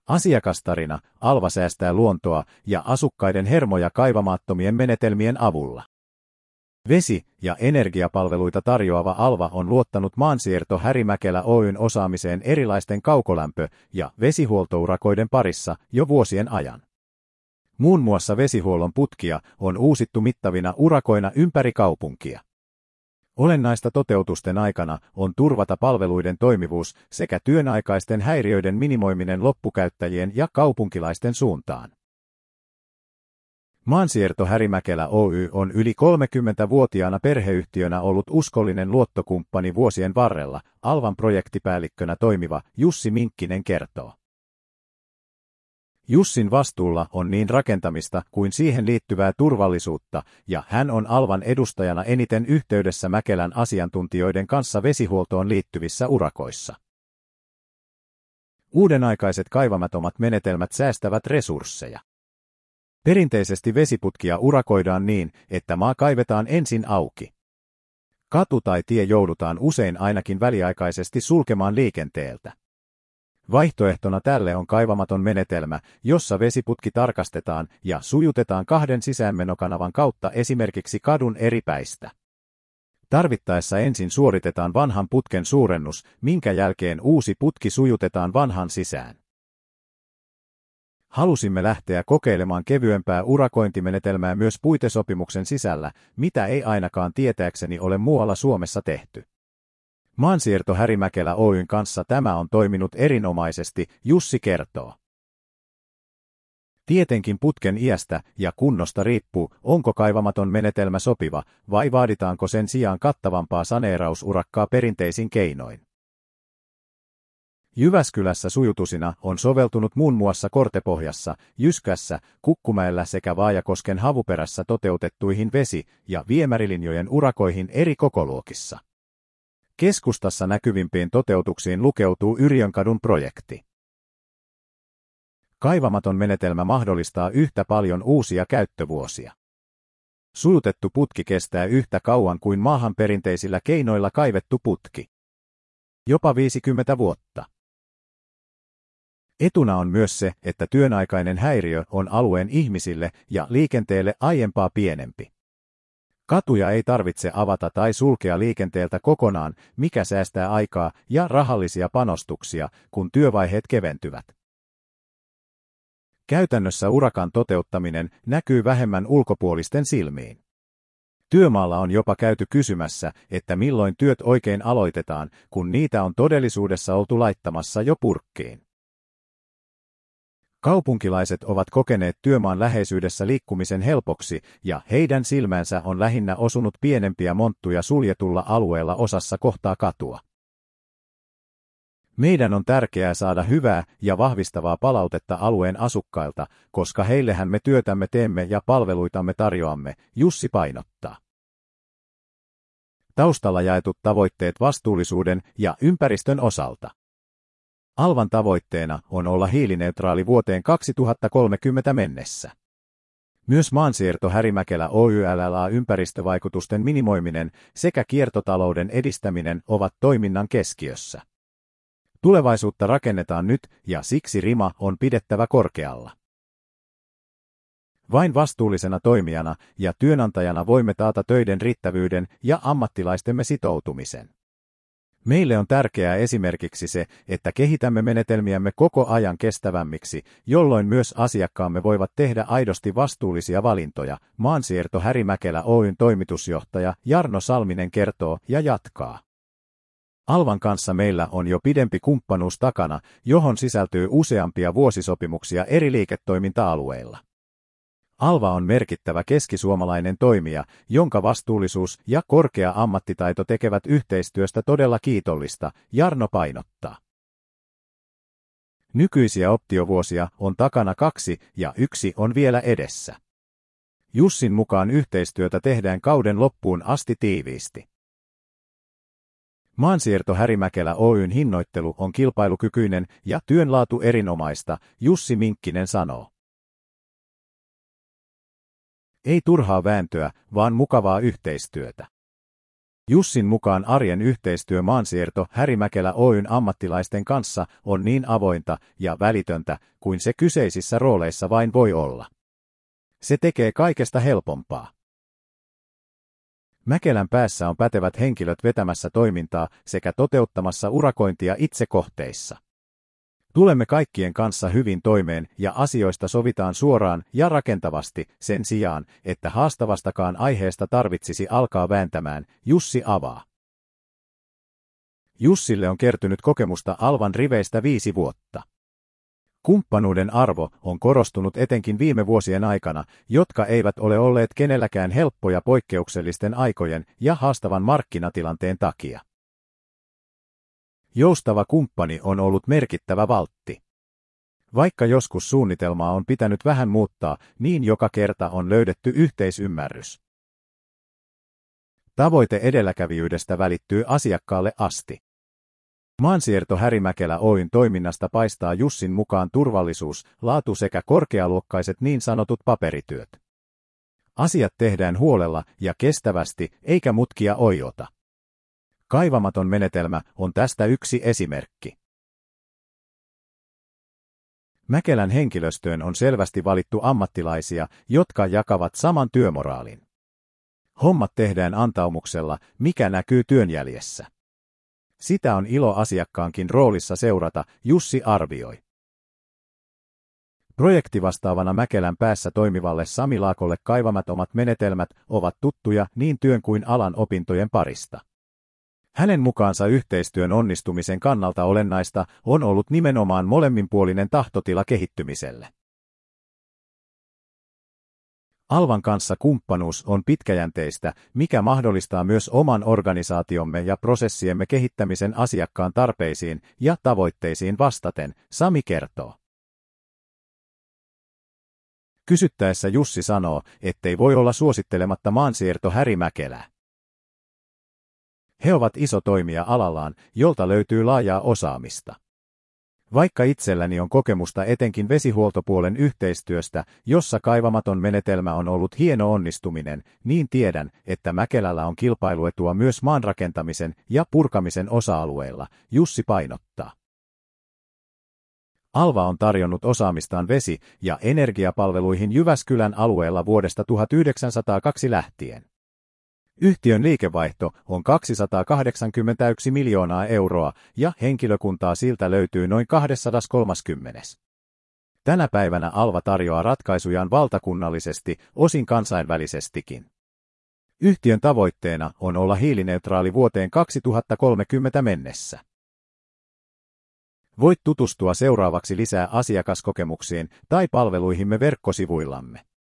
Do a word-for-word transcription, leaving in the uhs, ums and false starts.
Asiakastarina: Alva säästää luontoa ja asukkaiden hermoja kaivamattomien menetelmien avulla. Vesi- ja energiapalveluita tarjoava Alva on luottanut Maansiirto Häri Mäkelä Oy:n osaamiseen erilaisten kaukolämpö- ja vesihuoltourakoiden parissa jo vuosien ajan. Muun muassa vesihuollon putkia on uusittu mittavina urakoina ympäri kaupunkia. Olennaista toteutusten aikana on turvata palveluiden toimivuus sekä työnaikaisten häiriöiden minimoiminen loppukäyttäjien ja kaupunkilaisten suuntaan. Maansiirto Häri Mäkelä Oy on yli kolmekymmentävuotiaana perheyhtiönä ollut uskollinen luottokumppani vuosien varrella, Alvan projektipäällikkönä toimiva Jussi Minkkinen kertoo. Jussin vastuulla on niin rakentamista kuin siihen liittyvää turvallisuutta, ja hän on Alvan edustajana eniten yhteydessä Mäkelän asiantuntijoiden kanssa vesihuoltoon liittyvissä urakoissa. Uudenaikaiset kaivamatomat menetelmät säästävät resursseja. Perinteisesti vesiputkia urakoidaan niin, että maa kaivetaan ensin auki. Katu tai tie joudutaan usein ainakin väliaikaisesti sulkemaan liikenteeltä. Vaihtoehtona tälle on kaivamaton menetelmä, jossa vesiputki tarkastetaan ja sujutetaan kahden sisäänmenokanavan kautta esimerkiksi kadun eri päistä. Tarvittaessa ensin suoritetaan vanhan putken suurennus, minkä jälkeen uusi putki sujutetaan vanhan sisään. Halusimme lähteä kokeilemaan kevyempää urakointimenetelmää myös puitesopimuksen sisällä, mitä ei ainakaan tietääkseni ole muualla Suomessa tehty. Maansiirto Häri Mäkelä Oyn kanssa tämä on toiminut erinomaisesti, Jussi kertoo. Tietenkin putken iästä ja kunnosta riippuu, onko kaivamaton menetelmä sopiva, vai vaaditaanko sen sijaan kattavampaa saneerausurakkaa perinteisin keinoin. Jyväskylässä sujutusina on soveltunut muun muassa Kortepohjassa, Jyskässä, Kukkumäellä sekä Vaajakosken Havuperässä toteutettuihin vesi- ja viemärilinjojen urakoihin eri kokoluokissa. Keskustassa näkyvimpiin toteutuksiin lukeutuu Yrjönkadun projekti. Kaivamaton menetelmä mahdollistaa yhtä paljon uusia käyttövuosia. Sujutettu putki kestää yhtä kauan kuin maahan perinteisillä keinoilla kaivettu putki. Jopa viisikymmentä vuotta. Etuna on myös se, että työnaikainen häiriö on alueen ihmisille ja liikenteelle aiempaa pienempi. Katuja ei tarvitse avata tai sulkea liikenteeltä kokonaan, mikä säästää aikaa ja rahallisia panostuksia, kun työvaiheet keventyvät. Käytännössä urakan toteuttaminen näkyy vähemmän ulkopuolisten silmiin. Työmaalla on jopa käyty kysymässä, että milloin työt oikein aloitetaan, kun niitä on todellisuudessa oltu laittamassa jo purkkiin. Kaupunkilaiset ovat kokeneet työmaan läheisyydessä liikkumisen helpoksi, ja heidän silmänsä on lähinnä osunut pienempiä monttuja suljetulla alueella osassa kohtaa katua. Meidän on tärkeää saada hyvää ja vahvistavaa palautetta alueen asukkailta, koska heillehän me työtämme teemme ja palveluitamme tarjoamme, Jussi painottaa. Taustalla jaetut tavoitteet vastuullisuuden ja ympäristön osalta. Alvan tavoitteena on olla hiilineutraali vuoteen kaksituhattakolmekymmentä mennessä. Myös Maansiirto Häri Mäkelä Oy:llä ympäristövaikutusten minimoiminen sekä kiertotalouden edistäminen ovat toiminnan keskiössä. Tulevaisuutta rakennetaan nyt ja siksi rima on pidettävä korkealla. Vain vastuullisena toimijana ja työnantajana voimme taata töiden riittävyyden ja ammattilaistemme sitoutumisen. Meille on tärkeää esimerkiksi se, että kehitämme menetelmiämme koko ajan kestävämmiksi, jolloin myös asiakkaamme voivat tehdä aidosti vastuullisia valintoja, Maansiirto Häri Mäkelä Oyn toimitusjohtaja Jarno Salminen kertoo ja jatkaa. Alvan kanssa meillä on jo pidempi kumppanuus takana, johon sisältyy useampia vuosisopimuksia eri liiketoiminta-alueilla. Alva on merkittävä keskisuomalainen toimija, jonka vastuullisuus ja korkea ammattitaito tekevät yhteistyöstä todella kiitollista, Jarno painottaa. Nykyisiä optiovuosia on takana kaksi ja yksi on vielä edessä. Jussin mukaan yhteistyötä tehdään kauden loppuun asti tiiviisti. Maansiirto Häri Mäkelä Oyn hinnoittelu on kilpailukykyinen ja työnlaatu erinomaista, Jussi Minkkinen sanoo. Ei turhaa vääntöä, vaan mukavaa yhteistyötä. Jussin mukaan arjen yhteistyö Maansiirto Häri Mäkelä Oyn ammattilaisten kanssa on niin avointa ja välitöntä kuin se kyseisissä rooleissa vain voi olla. Se tekee kaikesta helpompaa. Mäkelän päässä on pätevät henkilöt vetämässä toimintaa sekä toteuttamassa urakointia itse kohteissa. Tulemme kaikkien kanssa hyvin toimeen ja asioista sovitaan suoraan ja rakentavasti sen sijaan, että haastavastakaan aiheesta tarvitsisi alkaa vääntämään, Jussi avaa. Jussille on kertynyt kokemusta Alvan riveistä viisi vuotta. Kumppanuuden arvo on korostunut etenkin viime vuosien aikana, jotka eivät ole olleet kenelläkään helppoja poikkeuksellisten aikojen ja haastavan markkinatilanteen takia. Joustava kumppani on ollut merkittävä valtti. Vaikka joskus suunnitelmaa on pitänyt vähän muuttaa, niin joka kerta on löydetty yhteisymmärrys. Tavoite edelläkävijyydestä välittyy asiakkaalle asti. Maansiirto Häri Mäkelä Oyn toiminnasta paistaa Jussin mukaan turvallisuus, laatu sekä korkealuokkaiset niin sanotut paperityöt. Asiat tehdään huolella ja kestävästi, eikä mutkia oiota. Kaivamaton menetelmä on tästä yksi esimerkki. Mäkelän henkilöstöön on selvästi valittu ammattilaisia, jotka jakavat saman työmoraalin. Hommat tehdään antaumuksella, mikä näkyy työnjäljessä. Sitä on ilo asiakkaankin roolissa seurata, Jussi arvioi. Projektivastaavana Mäkelän päässä toimivalle Sami Laakolle kaivamattomat menetelmät ovat tuttuja niin työn kuin alan opintojen parista. Hänen mukaansa yhteistyön onnistumisen kannalta olennaista on ollut nimenomaan molemminpuolinen tahtotila kehittymiselle. Alvan kanssa kumppanuus on pitkäjänteistä, mikä mahdollistaa myös oman organisaatiomme ja prosessiemme kehittämisen asiakkaan tarpeisiin ja tavoitteisiin vastaten, Sami kertoo. Kysyttäessä Jussi sanoo, ettei voi olla suosittelematta Maansiirto Häri Mäkelää. He ovat iso toimija alallaan, jolta löytyy laajaa osaamista. Vaikka itselläni on kokemusta etenkin vesihuoltopuolen yhteistyöstä, jossa kaivamaton menetelmä on ollut hieno onnistuminen, niin tiedän, että Mäkelällä on kilpailuetua myös maanrakentamisen ja purkamisen osa-alueilla, Jussi painottaa. Alva on tarjonnut osaamistaan vesi- ja energiapalveluihin Jyväskylän alueella vuodesta tuhatyhdeksänsataakaksi lähtien. Yhtiön liikevaihto on kaksisataakahdeksankymmentäyksi miljoonaa euroa ja henkilökuntaa siltä löytyy noin kaksisataakolmekymmentä. Tänä päivänä Alva tarjoaa ratkaisujaan valtakunnallisesti, osin kansainvälisestikin. Yhtiön tavoitteena on olla hiilineutraali vuoteen kaksituhattakolmekymmentä mennessä. Voit tutustua seuraavaksi lisää asiakaskokemuksiin tai palveluihimme verkkosivuillamme.